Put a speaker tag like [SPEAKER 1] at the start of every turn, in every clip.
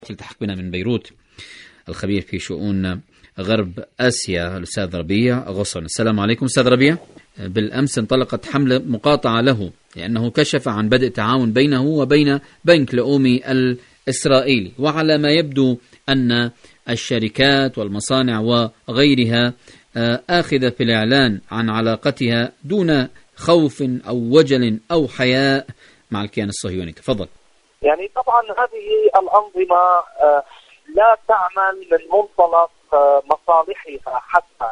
[SPEAKER 1] يلتحق بنا من بيروت الخبير في شؤون غرب آسيا الأستاذ ربيع غصن. السلام عليكم أستاذ ربيع. بالأمس انطلقت حملة مقاطعة له لأنه كشف عن بدء تعاون بينه وبين بنك لؤومي الإسرائيلي، وعلى ما يبدو أن الشركات والمصانع وغيرها آخذة في الإعلان عن علاقتها دون خوف أو وجل أو حياء مع الكيان الصهيوني. تفضل.
[SPEAKER 2] يعني طبعا هذه الأنظمة لا تعمل من منطلق مصالحها حتى،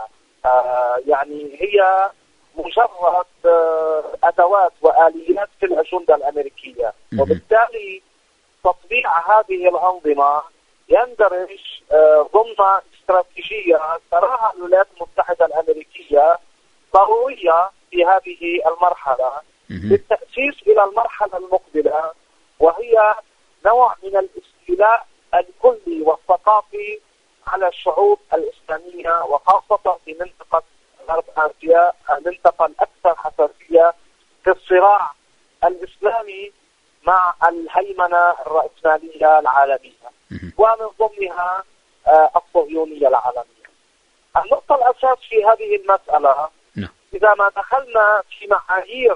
[SPEAKER 2] يعني هي مجرد أدوات وآليات في الأجندة الأمريكية، وبالتالي تطبيع هذه الأنظمة يندرج ضمن استراتيجية تراها الولايات المتحدة الأمريكية ضرورية في هذه المرحلة بالتأسيس إلى المرحلة المقبلة، وهي نوع من الاستيلاء الكلي والثقافي على الشعوب الإسلامية، وخاصة في منطقة غرب آسيا، المنطقة الأكثر حساسية في الصراع الإسلامي مع الهيمنة الرأسمالية العالمية ومن ضمنها الصهيونية العالمية. النقطة الأساس في هذه المسألة إذا ما دخلنا في معايير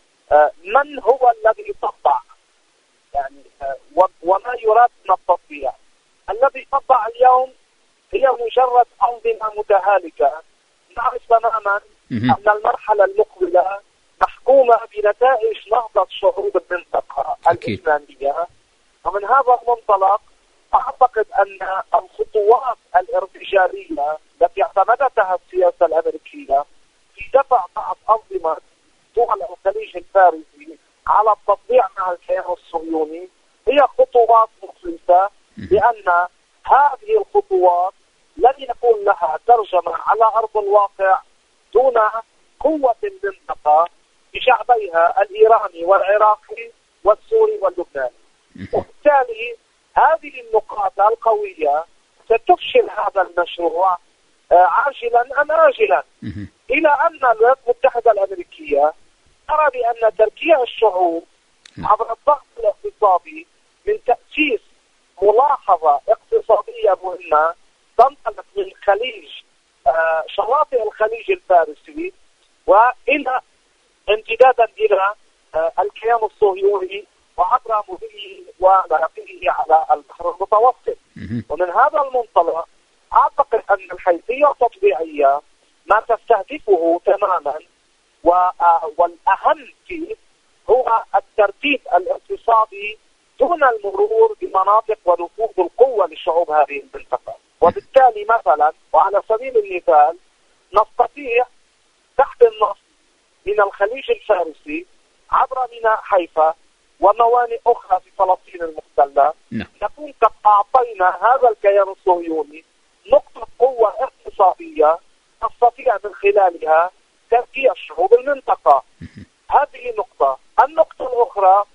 [SPEAKER 2] من هو الذي يطبع، يعني وما يراد من التطبيع. الذي يطبع اليوم هي مجرد أنظمة متهالكة. نعرف تماما أن المرحلة المقبلة محكومة بنتائج نهضة شعوب المنطقة الإسلامية، ومن هذا المنطلق أعتقد أن الخطوات الارتجالية التي اعتمدتها السياسة الأمريكية في دفع بعض أنظمة دول الخليج الفارسي على التطبيع مع الكيان الصهيوني هي خطوات مخلصة، لأن هذه الخطوات لن يكون لها ترجمة على أرض الواقع دون قوة المنطقة بشعبيها الإيراني والعراقي والسوري واللبناني. وبالتالي هذه النقاط القوية ستفشل هذا المشروع عاجلا أم آجلا، إلى أن الولايات المتحدة الأمريكية ترى بأن تركيع الشعوب عبر الضغط الاقتصادي من تأسيس ملاحظة اقتصادية مهمة تنطلق من خليج شواطئ الخليج الفارسي وإلى امتدادا إلى الكيان الصهيوني وعبر مضيه ومرافقه على البحر المتوسط. ومن هذا المنطلق أعتقد أن الحيثية التطبيعية ما تستهدفه تماما والأهم فيه هو الترتيب الاقتصادي دون المرور بمناطق ونفوذ القوة لشعوب هذه المنطقة. وبالتالي مثلا وعلى سبيل المثال نستطيع تحت النص من الخليج الفارسي عبر ميناء حيفا وموانئ أخرى في فلسطين المحتلة نكون قد أعطينا هذا الكيان الصهيوني نقطة قوة اقتصادية تستطيع من خلالها تركيع شعوب المنطقة. هذه نقطة. النقطة الأخرى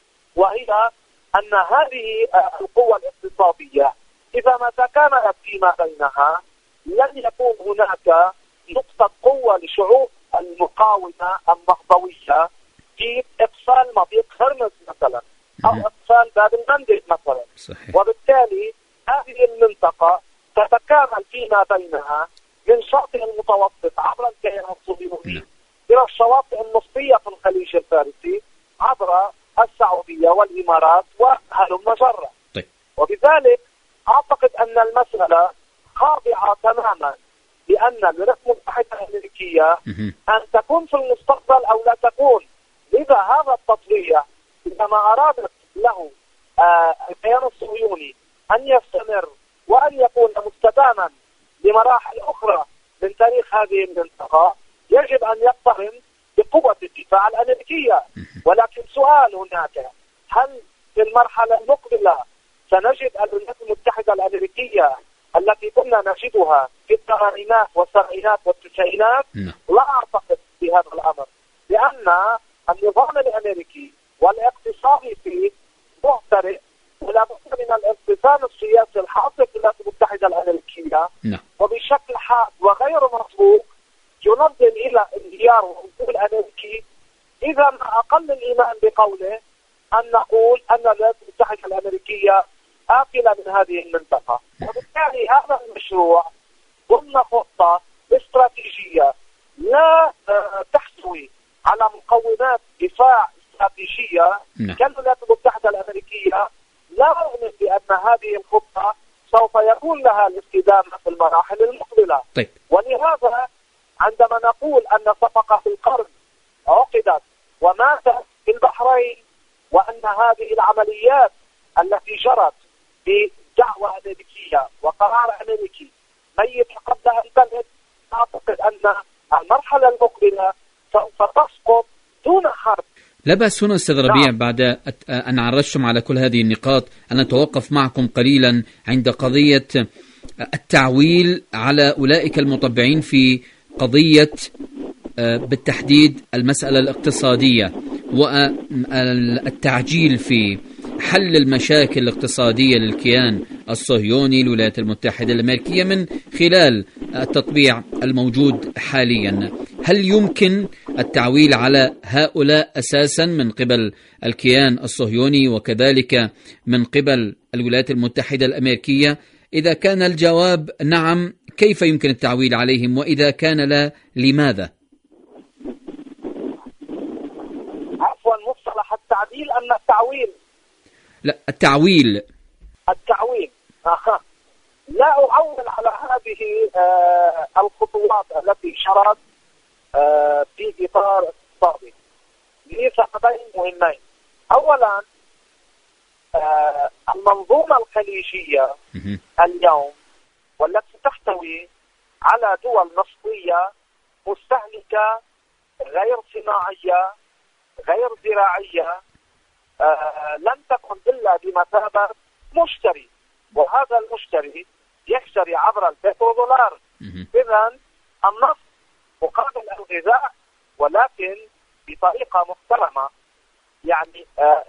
[SPEAKER 2] وهي أن هذه القوة الاقتصادية إذا ما تكاملت فيما بينها لن يكون هناك نقطة قوة لشعوب المقاومة النهضوية في إقفال مضيق هرمز مثلا أو إقفال باب المندب مثلا. صحيح. وبالتالي هذه المنطقة تتكامل فيما بينها من شاطئ المتوسط عبر الكيان الصهيوني إلى الشواطئ النصفية في الخليج الفارسي عبر السعودية والإمارات وهلم جرة. وبذلك أعتقد أن المسألة خاضعة تماما لأن الولايات المتحدة الأمريكية أن تكون في المستقبل أو لا تكون. لذا هذا التطبيع إذا ما أرادت له الكيان الصهيوني أن يستمر وأن يكون مستداما لمراحل أخرى من تاريخ هذه المنطقة يجب أن يقترن بقوة الدفاع الأمريكية. ولكن سؤال هناك، هل في المرحلة المقبلة سنجد الولايات المتحدة الأمريكية التي كنا نجدها في الثمانينات والسبعينات والتسعينات؟ لا أعتقد بهذا الأمر، لأن النظام الأمريكي والاقتصادي فيه مهترئ ولا بد من الانقسام السياسي الحاصل في الولايات المتحدة الأمريكية وبشكل حاد وغير مسبوق ينظم إلى انهيار الوجود الأمريكي. إذا ما أقل الإيمان بقوله أن نقول أن الولايات المتحدة الأمريكية آكلة من هذه المنطقة. وبالتالي هذا المشروع ضمن خطة استراتيجية لا تحتوي على مقومات دفاع استراتيجية كالولايات المتحدة الأمريكية. لا أؤمن بأن هذه الخطة سوف يكون لها الاستدامة في المراحل المقبلة.
[SPEAKER 1] طيب.
[SPEAKER 2] ولهذا عندما نقول أن صفقة القرن عقدت وماتت في البحرين، وأن هذه العمليات التي جرت بدعوة أمريكية وقرار أمريكي ميت قبلها البلد، أعتقد أن المرحلة المقبلة سوف تسقط دون حرب.
[SPEAKER 1] لا بأس هنا أستاذ ربيع بعد أن عرجتم على كل هذه النقاط أن نتوقف معكم قليلا عند قضية التعويل على أولئك المطبعين في قضية بالتحديد المسألة الاقتصادية والتعجيل في حل المشاكل الاقتصادية للكيان الصهيوني الولايات المتحدة الأمريكية من خلال التطبيع الموجود حاليا. هل يمكن التعويل على هؤلاء أساسا من قبل الكيان الصهيوني وكذلك من قبل الولايات المتحدة الأمريكية؟ إذا كان الجواب نعم، كيف يمكن التعويل عليهم؟ وإذا كان لا، لماذا؟
[SPEAKER 2] عفوا، مصطلح التعديل أم التعويل؟
[SPEAKER 1] لا، التعويل.
[SPEAKER 2] لا أعول على هذه الخطوات التي شرت في إطار اقتصادي لسببين مهمين. أولا، المنظومة الخليجية اليوم والتي تحتوي على دول نفطية مستهلكة غير صناعية غير زراعية لم تكن إلا بمثابة مشتري، وهذا المشتري يشتري عبر البترودولار. إذن النفط مقابل الغذاء، ولكن بطريقة محترمة. يعني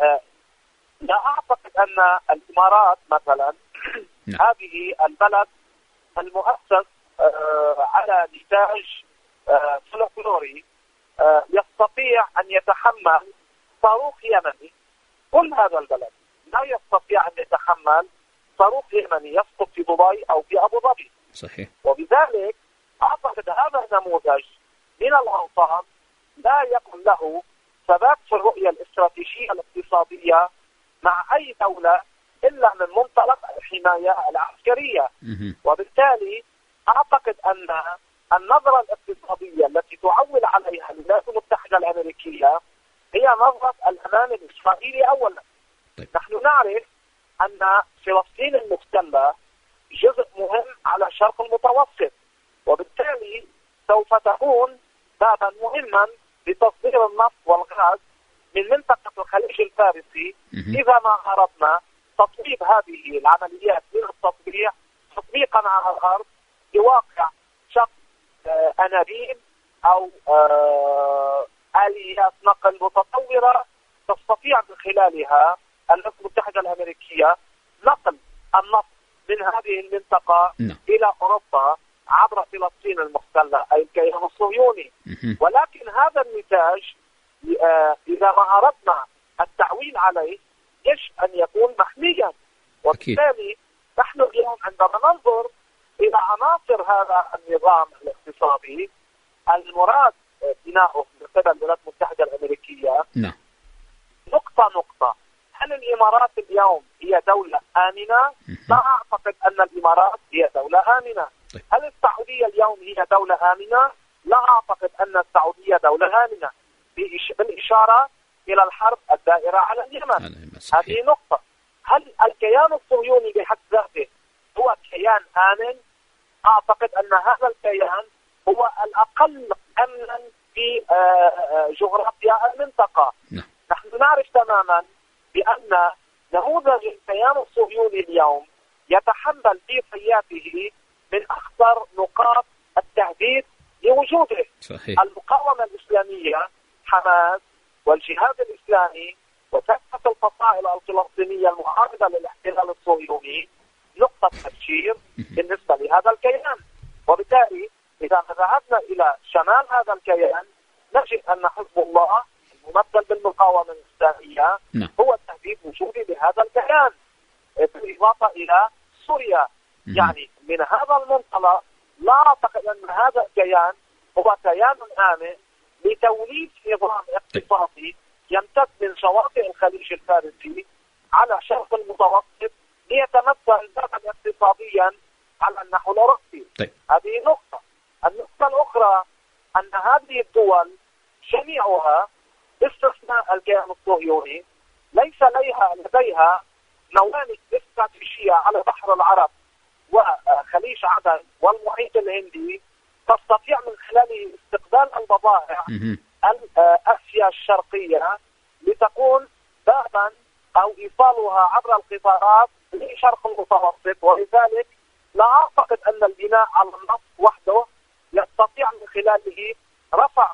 [SPEAKER 2] لا أعتقد أن الإمارات مثلا هذه البلد المؤسس على نتاج فلكلوري يستطيع أن يتحمل صاروخ يمني. كل هذا البلد لا يستطيع أن يتحمل صاروخ يمني يسقط في دبي أو في أبو ظبي.
[SPEAKER 1] صحيح.
[SPEAKER 2] وبذلك أعتقد هذا النموذج من الأنظمة لا يكون له ثبات في الرؤية الاستراتيجية الاقتصادية مع أي دولة إلا من منطلق الحماية العسكرية. وبالتالي أعتقد أن النظرة الاقتصادية التي تعول عليها الولايات المتحدة الأمريكية هي نظرة الأمان الإسرائيلي أولا. نحن نعرف أن فلسطين المحتلة جزء مهم على الشرق المتوسط، وبالتالي سوف تكون بابا مهما لتصدير النفط والغاز من منطقة الخليج الفارسي إذا ما أردنا تطبيق هذه العمليات من التطبيع تطبيقا على الأرض بواقع شق أنابيب أو آليات نقل متطورة تستطيع من خلالها الولايات المتحدة الأمريكية نقل النفط من هذه المنطقة إلى أوروبا عبر فلسطين المحتلة أي الكيان الصهيوني. ولكن هذا النتاج إذا ما أردنا التعويل عليه يجب أن يكون محميا. وبالتالي نحن اليوم عندما ننظر إلى عناصر هذا النظام الاقتصادي المراد بناؤه من قبل الولايات المتحدة الأمريكية نقطة، هل الإمارات اليوم هي دولة آمنة؟ لا أعتقد أن الإمارات هي دولة آمنة. هل السعودية اليوم هي دولة آمنة؟ لا أعتقد أن السعودية دولة آمنة، بالإشارة إلى الحرب الدائرة على اليمن. هذه نقطة. هل الكيان الصهيوني بحد ذاته هو كيان آمن؟ أعتقد أن هذا الكيان هو الأقل أمنا في جغرافيا المنطقة. نحن نعرف تماما بأن نموذج الكيان الصهيوني اليوم يتحمل في سياته من أخطر نقاط التهديد لوجوده.
[SPEAKER 1] صحيح.
[SPEAKER 2] المقاومة الإسلامية، حماس والجهاد الإسلامي وكافة الفصائل الفلسطينية المعارضة للاحتلال الصهيوني نقطة تفجير بالنسبة لهذا الكيان. وبالتالي إذا ذهبنا إلى شمال هذا الكيان نجد أن حزب الله الممثل بالمقاومة الإسلامية هو تهديد وجودي لهذا الكيان. بالإضافة إلى سوريا. يعني من هذا المنطلق لا أعتقد أن هذا الكيان هو كيان آمن لتوليد نظام اقتصادي يمتد من شواطئ الخليج الفارسي على شرق المتوسط ليتمثل ذاتا اقتصاديا على النحو الأوروبي. هذه نقطة. النقطة الأخرى أن هذه الدول جميعها باستثناء الكيان الصهيوني ليس لديها موانئ استراتيجية على بحر العرب وخليج عدن والمحيط الهندي تستطيع من خلاله استقبال البضائع آسيا الشرقية لتكون بابا أو إيصالها عبر القطارات لشرق المتوسط. ولذلك لا أعتقد أن البناء على النفط وحده يستطيع من خلاله رفع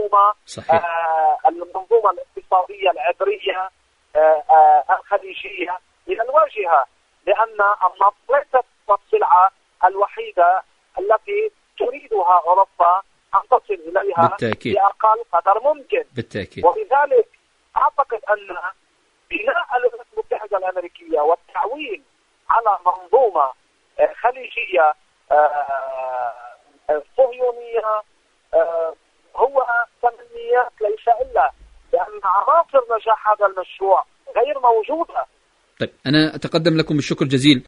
[SPEAKER 2] المنظومة الاقتصادية العبرية الخليجية إلى الواجهة، لأن النفط ليست السلعة الوحيدة التي تريدها أوروبا أن تصل إليها
[SPEAKER 1] بالتأكيد
[SPEAKER 2] بأقل قدر ممكن.
[SPEAKER 1] بالتأكيد.
[SPEAKER 2] ولذلك أعتقد أن بناء الولايات المتحدة الأمريكية والتعويل على منظومة خليجية صهيونية هو تمنيات ليس إلا، لأن عناصر نجاح هذا المشروع غير موجودة.
[SPEAKER 1] طيب، أنا أتقدم لكم بالشكر جزيل.